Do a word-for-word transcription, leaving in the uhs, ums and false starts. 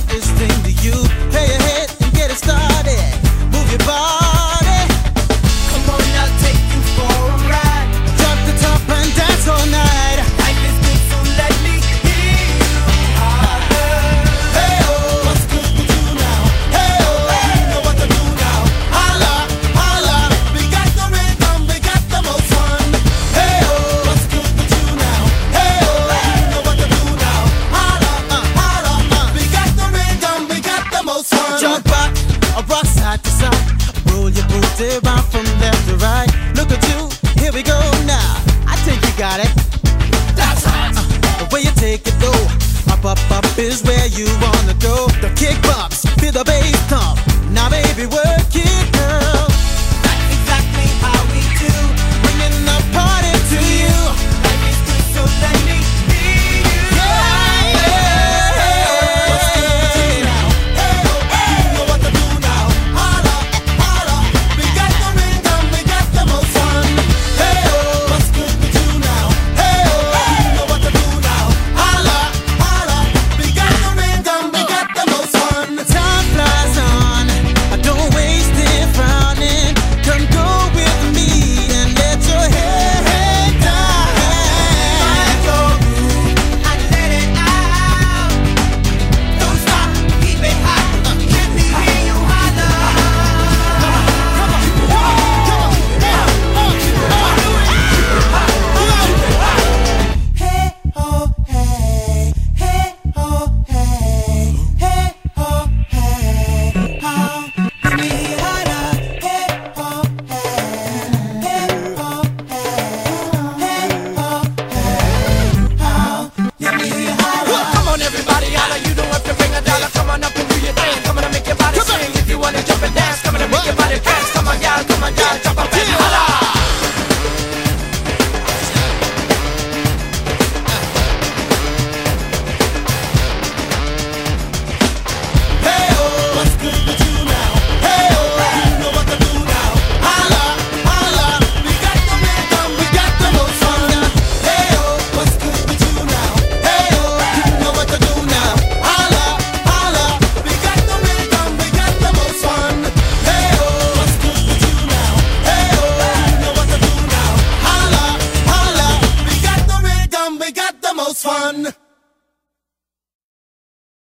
slightest thing to you. Play ahead and get it started. Move your body. Come on, I'll take you for a ride. Drop the top and dance all night. Life is good, so let me hear you holler. Hey oh, what's good to do now? Hey oh, you know what to do now. Holla, holla, we got the rhythm, we got the most fun. Hey oh, what's good to do now? Hey oh, you know what to do now. Holla, uh, holla, uh, we got the rhythm, we got the most fun. Jump back, a rock side to side. Roll your booty round from left to right. Look at you, here we go now. I think you got it. That's hot. Uh, the way you take it though. Up, up, up is where you wanna go. The kick bumps, feel the bass thump. Now baby, work it, girl. That's exactly how we do. Bringing the party to you. Life is good, so let me be you. Yeah, yeah. What's good to do now? Hey, oh, you know what to do now. Holla, holla, we got the rhythm, we got the most fun. Hey, oh, what's good to do now? Hey, oh, you know what to do now. Holla, holla, we got the rhythm, we got the most fun. Time flies on, don't waste it frowning. Come go with me and let your head down. Find your groove and let it out. Don't stop, keep it hot. Let me hear you holler. Come on, come on, come on, hey, oh, hey, hey, oh, hey, hey, oh, hey, how let me holler. Hey, oh, hey, hey, oh, hey, hey, oh, hey, how let me holler. Come on, everybody, holla. You don't have to bring a dollar. Come on up and do your thing. Come on and make your body sing. If you wanna jump and dance, come on and make your body dance. Come on, y'all, come on, y'all, jump up and holla. Hey oh, what's good to do now? Hey oh, you know what to do now. Holla, holla, we got the rhythm, we got the most fun. Hey oh, what's good to do now? Hey oh, you know what to do now. Holla, holla, we got the rhythm, we got the most fun. Hey oh, what's good to do now? Hey oh, you know what to do now. Holla, holla, we got the rhythm, we got the most fun.